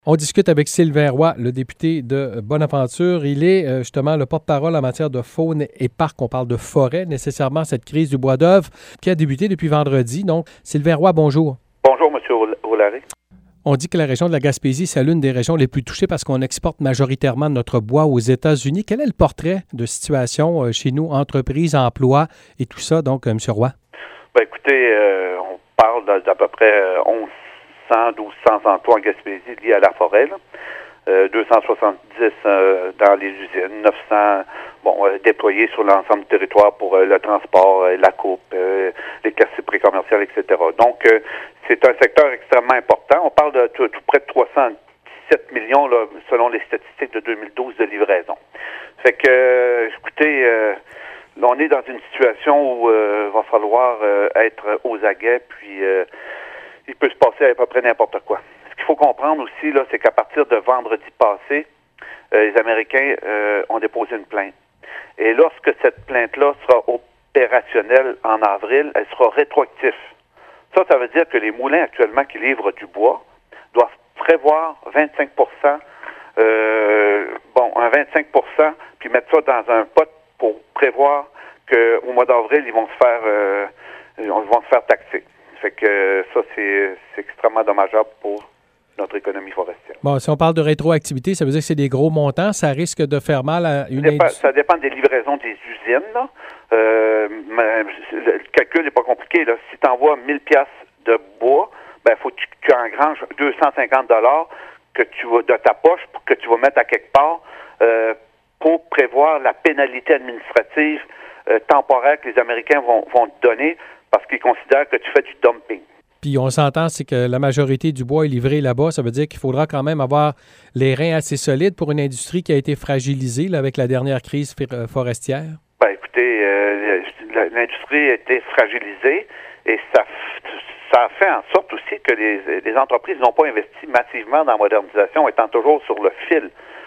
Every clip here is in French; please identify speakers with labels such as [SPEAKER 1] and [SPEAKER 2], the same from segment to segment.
[SPEAKER 1] On discute avec Sylvain Roy, le député de Bonaventure. Il est justement le porte-parole en matière de faune et parc. On parle de forêt, nécessairement cette crise du bois d'œuvre qui a débuté depuis vendredi. Donc, Sylvain Roy, bonjour.
[SPEAKER 2] Bonjour, M. Roulary.
[SPEAKER 1] On dit que la région de la Gaspésie, c'est l'une des régions les plus touchées parce qu'on exporte majoritairement notre bois aux États-Unis. Quel est le portrait de situation chez nous, entreprises, emplois et tout ça, donc, M. Roy?
[SPEAKER 2] Ben, écoutez, on parle d'à peu près 1200 emplois en Gaspésie liés à la forêt, là. 270 dans les usines, 900 déployés sur l'ensemble du territoire pour le transport, la coupe, les quartiers pré-commerciaux, etc. Donc, c'est un secteur extrêmement important. On parle de tout près de 317 millions, là, selon les statistiques de 2012 de livraison. Fait que, écoutez, là, on est dans une situation où il va falloir être aux aguets, puis il peut se passer à peu près n'importe quoi. Ce qu'il faut comprendre aussi, là, c'est qu'à partir de vendredi passé, les Américains ont déposé une plainte. Et lorsque cette plainte-là sera opérationnelle en avril, elle sera rétroactive. Ça veut dire que les moulins actuellement qui livrent du bois doivent prévoir 25 un 25 puis mettre ça dans un pot pour prévoir qu'au mois d'avril, ils vont se faire taxer. Fait que ça, c'est extrêmement dommageable pour notre économie forestière.
[SPEAKER 1] Bon, si on parle de rétroactivité, ça veut dire que c'est des gros montants. Ça risque de faire mal à une industrie.
[SPEAKER 2] Ça dépend des livraisons des usines, là. Mais le calcul n'est pas compliqué, là. Si tu envoies 1000 pièces de bois, ben faut que tu engranges 250 $ que tu vas de ta poche que tu vas mettre à quelque part pour prévoir la pénalité administrative temporaire que les Américains vont te donner parce qu'ils considèrent que tu fais du dumping.
[SPEAKER 1] Puis on s'entend, c'est que la majorité du bois est livré là-bas. Ça veut dire qu'il faudra quand même avoir les reins assez solides pour une industrie qui a été fragilisée là, avec la dernière crise forestière.
[SPEAKER 2] Ben, écoutez, l'industrie a été fragilisée et ça a fait en sorte aussi que les entreprises n'ont pas investi massivement dans la modernisation, étant toujours sur le fil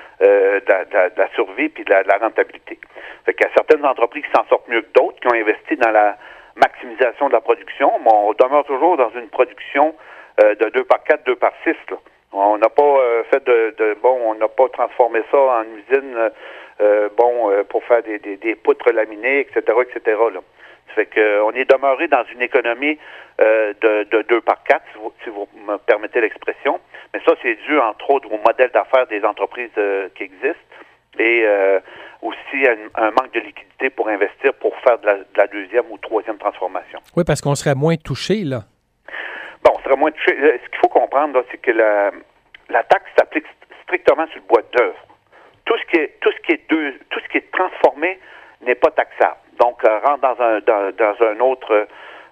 [SPEAKER 2] de la survie puis de la rentabilité. Fait qu'il y a certaines entreprises qui s'en sortent mieux que d'autres, qui ont investi dans la maximisation de la production, mais on demeure toujours dans une production de 2x4, 2x6. Là. On n'a pas on n'a pas transformé ça en usine pour faire des poutres laminées, etc., etc. Là. Ça fait qu'on est demeuré dans une économie de 2x4, si vous me permettez l'expression. Mais ça, c'est dû, entre autres, au modèle d'affaires des entreprises qui existent et aussi un manque de liquidité pour investir pour faire de la deuxième ou troisième transformation.
[SPEAKER 1] Oui, parce qu'on serait moins touché, là.
[SPEAKER 2] Bon, on serait moins touché. Ce qu'il faut comprendre, là, c'est que la taxe s'applique strictement sur le bois d'œuvre. Tout ce qui est transformé n'est pas taxable. Donc, rentre dans un autre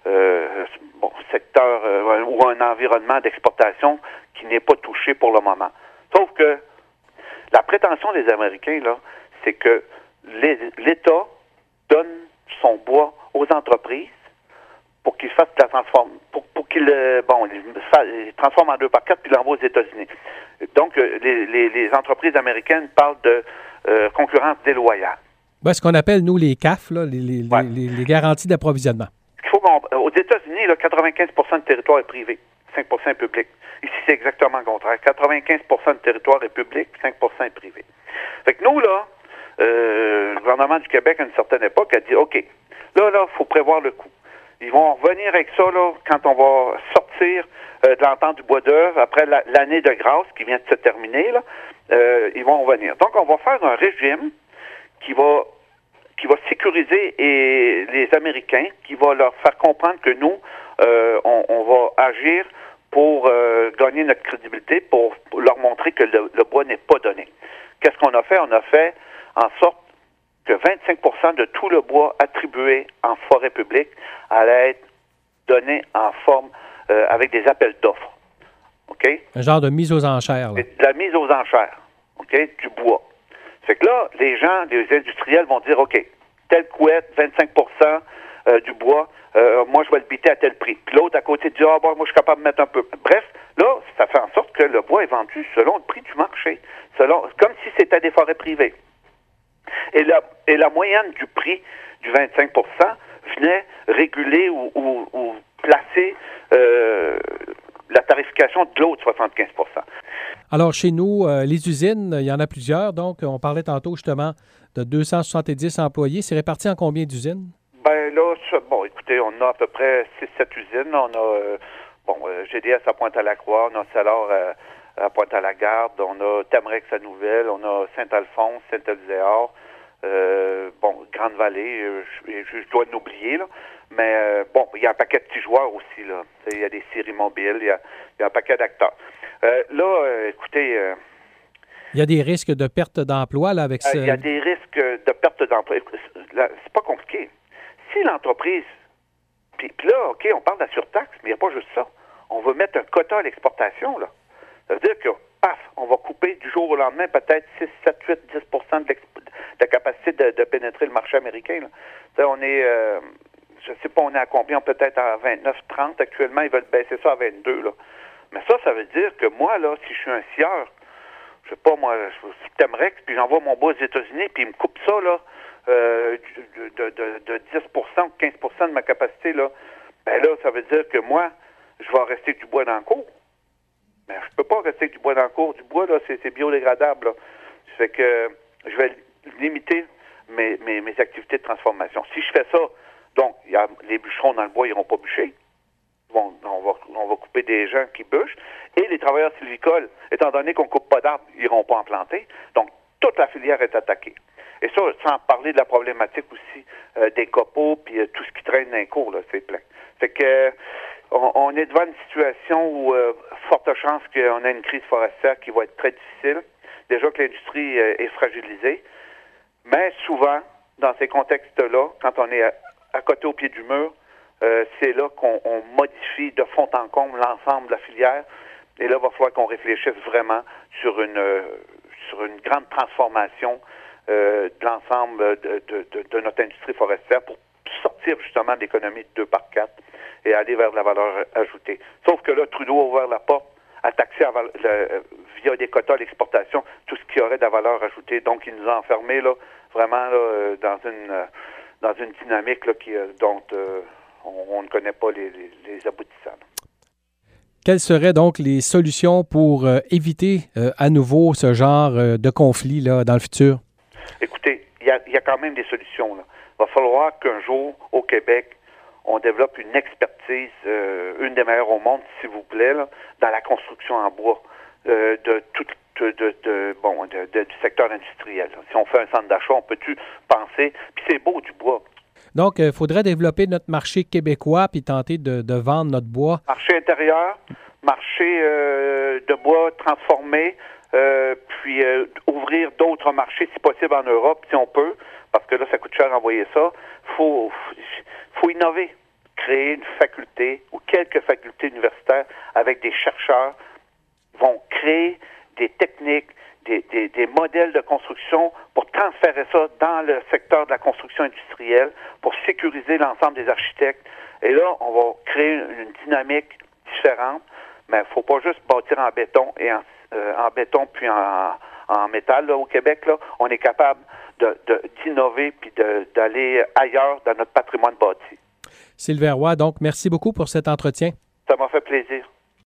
[SPEAKER 2] secteur ou un environnement d'exportation qui n'est pas touché pour le moment. Sauf que la prétention des Américains, là, c'est que l'État donne son bois aux entreprises pour qu'ils fassent la transforme, pour qu'ils les transforment en 2x4 puis l'envoient aux États-Unis. Donc, les entreprises américaines parlent de concurrence déloyale.
[SPEAKER 1] Ben, ce qu'on appelle, nous, les CAF, là, les garanties d'approvisionnement.
[SPEAKER 2] Ce qu'il faut aux États-Unis, là, 95 % du territoire est privé, 5 % est public. Ici, c'est exactement le contraire. 95 % du territoire est public, 5 % est privé. Fait que nous, là, le gouvernement du Québec, à une certaine époque, a dit, OK, là, il faut prévoir le coût. Ils vont revenir avec ça, là, quand on va sortir de l'entente du bois d'œuvre, après l'année de grâce qui vient de se terminer, là, ils vont revenir. Donc, on va faire un régime qui va sécuriser les Américains, qui va leur faire comprendre que nous, on va agir pour gagner notre crédibilité, pour leur montrer que le bois n'est pas donné. Qu'est-ce qu'on a fait? On a fait en sorte que 25 % de tout le bois attribué en forêt publique allait être donné en forme avec des appels d'offres. OK?
[SPEAKER 1] Un genre de mise aux enchères. Là.
[SPEAKER 2] De la mise aux enchères, OK? Du bois. Fait que là, les industriels vont dire, OK, telle couette, 25 % du bois, moi, je vais le biter à tel prix. Puis l'autre, à côté, dit, moi, je suis capable de mettre un peu. Bref, là, ça fait en sorte que le bois est vendu selon le prix du marché, comme si c'était des forêts privées. Et la moyenne du prix du 25 % venait réguler ou placer la tarification de l'autre 75 %.
[SPEAKER 1] Alors, chez nous, les usines, il y en a plusieurs. Donc, on parlait tantôt justement de 270 employés. C'est réparti en combien d'usines?
[SPEAKER 2] Ben là, bon, écoutez, on a à peu près 6-7 usines. On a GDS à Pointe-à-la-Croix, on a Salard à Pointe-à-la-Garde, on a Tamrex à Nouvelle, on a Saint-Alphonse, Saint-Elzéar, Grande-Vallée, je dois l'oublier, là. Mais bon, il y a un paquet de petits joueurs aussi, là. Il y a des séries mobiles, il y a un paquet d'acteurs. Écoutez...
[SPEAKER 1] il y a des risques de perte d'emploi, là, avec ça.
[SPEAKER 2] Il y a des risques de perte d'emploi. C'est pas compliqué. Si l'entreprise... Puis là, OK, on parle de la surtaxe, mais il n'y a pas juste ça. On veut mettre un quota à l'exportation, là. Ça veut dire que, paf, on va couper du jour au lendemain peut-être 6, 7, 8, 10 de la capacité de pénétrer le marché américain, là. Ça, on est... je sais pas, on est à combien? Peut-être à 29, 30 actuellement. Ils veulent baisser ça à 22, là. Mais ça veut dire que moi, là, si je suis un scieur, je sais pas, moi, je t'aimerais, puis j'envoie mon bois aux États-Unis, puis ils me coupent ça, là, de 10 ou 15 de ma capacité, là, ben là, ça veut dire que moi, je vais rester avec du bois dans le cours. Mais je peux pas rester avec du bois dans le cours. Du bois, là, c'est biodégradable, là. Ça fait que je vais limiter mes activités de transformation. Si je fais ça, donc, les bûcherons dans le bois, ils n'iront pas bûcher. Bon, on va couper des gens qui bûchent. Et les travailleurs sylvicoles, étant donné qu'on ne coupe pas d'arbres, ils n'iront pas en planter. Donc, toute la filière est attaquée. Et ça, sans parler de la problématique aussi des copeaux, puis tout ce qui traîne dans les cours, là, c'est plein. Fait que on est devant une situation où, forte chance qu'on a une crise forestière qui va être très difficile. Déjà que l'industrie est fragilisée. Mais souvent, dans ces contextes-là, quand on est à côté au pied du mur, c'est là qu'on modifie de fond en comble l'ensemble de la filière. Et là, il va falloir qu'on réfléchisse vraiment sur une grande transformation de l'ensemble de notre industrie forestière pour sortir justement de l'économie de 2 par 4 et aller vers la valeur ajoutée. Sauf que là, Trudeau a ouvert la porte à taxer via des quotas à l'exportation tout ce qui aurait de la valeur ajoutée. Donc, il nous a enfermés là, vraiment là, dans une dynamique là, dont on ne connaît pas les aboutissants.
[SPEAKER 1] Quelles seraient donc les solutions pour éviter à nouveau ce genre de conflit là, dans le futur?
[SPEAKER 2] Écoutez, il y a quand même des solutions, là. Il va falloir qu'un jour, au Québec, on développe une expertise, une des meilleures au monde, s'il vous plaît, là, dans la construction en bois du secteur industriel. Là. Si on fait un centre d'achat, on peut-tu penser, puis c'est beau du bois.
[SPEAKER 1] Donc, il faudrait développer notre marché québécois puis tenter de vendre notre bois.
[SPEAKER 2] Marché intérieur, marché de bois transformé, puis ouvrir d'autres marchés, si possible, en Europe, si on peut, parce que là, ça coûte cher d'envoyer ça. Faut innover, créer une faculté ou quelques facultés universitaires avec des chercheurs vont créer des techniques, des modèles de construction pour transférer ça dans le secteur de la construction industrielle, pour sécuriser l'ensemble des architectes. Et là, on va créer une dynamique différente, mais il ne faut pas juste bâtir en béton et en béton puis en métal là, au Québec. Là, on est capable d'innover puis d'aller ailleurs dans notre patrimoine bâti.
[SPEAKER 1] Sylvain Roy, donc merci beaucoup pour cet entretien.
[SPEAKER 2] Ça m'a fait plaisir.